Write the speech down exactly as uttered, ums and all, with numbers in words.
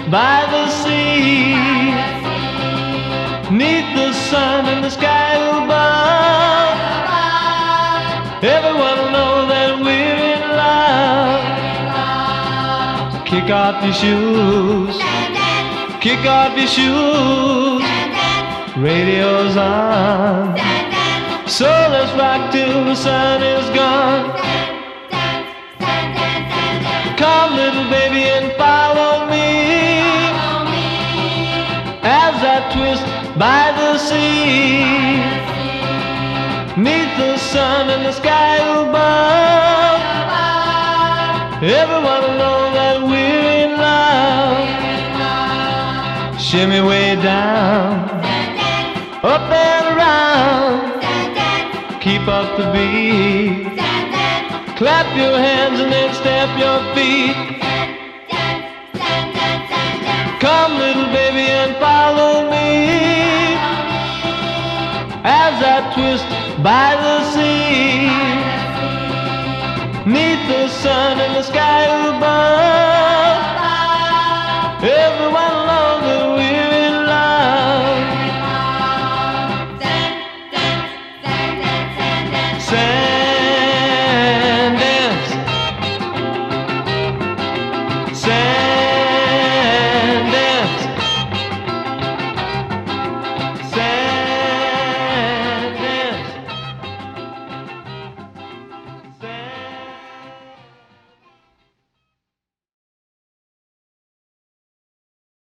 by the sea, neath the sun and the sky above. Everyone will know that we're in love. Kick off your shoes, kick off your shoes. Radio's on, so let's rock till the sun is gone. Come little baby and follow me as I twist by the sea, neath the sun and the sky above. Everyone will know that we're in love. Shimmy way down, up and around, keep up the beat. Clap your hands and then stamp your feet. Come little baby and follow me as I twist by the sea, neath the sun and the sky above.